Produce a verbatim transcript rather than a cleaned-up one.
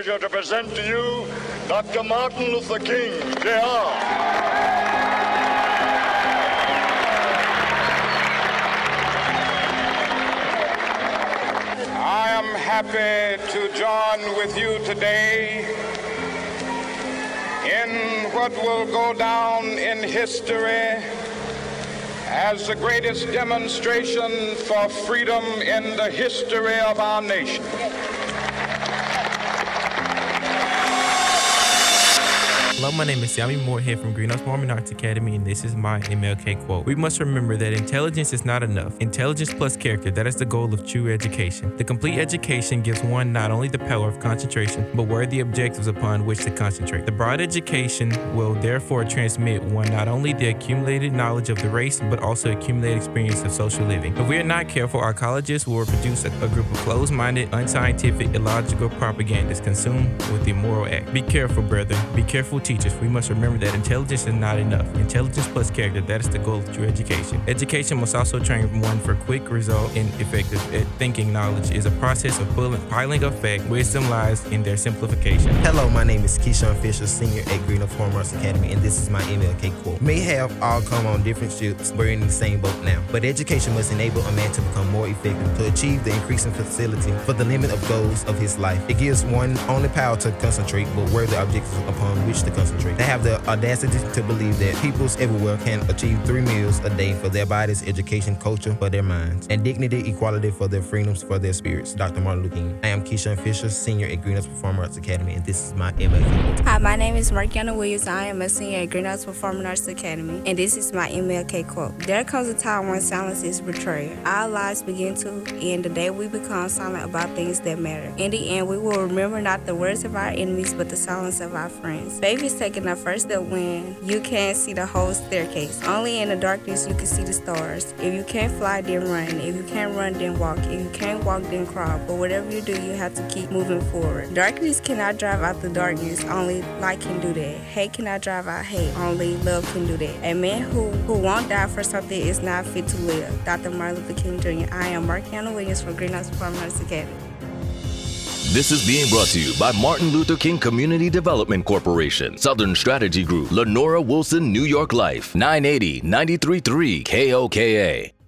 pleasure to present to you Doctor Martin Luther King, J R I am happy to join with you today in what will go down in history as the greatest demonstration for freedom in the history of our nation. Hello, my name is Sammy Moorhead from Greenhouse Performing Arts Academy, and this is my M L K quote. We must remember that intelligence is not enough. Intelligence plus character, that is the goal of true education. The complete education gives one not only the power of concentration, but worthy objectives upon which to concentrate. The broad education will therefore transmit one not only the accumulated knowledge of the race, but also accumulated experience of social living. If we are not careful, our colleges will produce a, a group of closed-minded, unscientific, illogical propagandists consumed with the immoral act. Be careful, brethren. Be careful, teachers. We must remember that intelligence is not enough. Intelligence plus character, that is the goal of true education. Education must also train one for quick result in effective thinking. Knowledge is a process of piling up fact. Wisdom lies in their simplification. Hello, my name is Keyshawn Fisher, senior at Greenhouse Performing Arts Academy, and this is my M L K quote. May have all come on different ships, we're in the same boat now. But education must enable a man to become more effective, to achieve the increasing facility for the limit of goals of his life. It gives one only power to concentrate, but worthy objectives upon which to concentrate. They have the audacity to believe that peoples everywhere can achieve three meals a day for their bodies, education, culture for their minds, and dignity, equality for their freedoms, for their spirits. Doctor Martin Luther King. I am Keyshawn Fisher, senior at Greenhouse Performing Arts Academy, and this is my M L K. Hi, my name is Markiana Williams. I am a senior at Greenhouse Performing Arts Academy, and this is my M L K quote. There comes a time when silence is betrayal. Our lives begin to end the day we become silent about things that matter. In the end, we will remember not the words of our enemies, but the silence of our friends. Faith is taking the first step when you can't see the whole staircase. Only in the darkness you can see the stars. If you can't fly, then run. If you can't run, then walk. If you can't walk, then crawl. But whatever you do, you have to keep moving forward. Darkness cannot drive out the darkness. Only light can do that. Hate cannot drive out hate. Only love can do that. A man who, who won't die for something is not fit to live. Doctor Martin Luther King Junior I am Markiana Williams from Greenhouse Performing Arts Academy. This is being brought to you by Martin Luther King Community Development Corporation, Southern Strategy Group, Lenora Wilson, New York Life, nine eighty, ninety-three point three K O K A.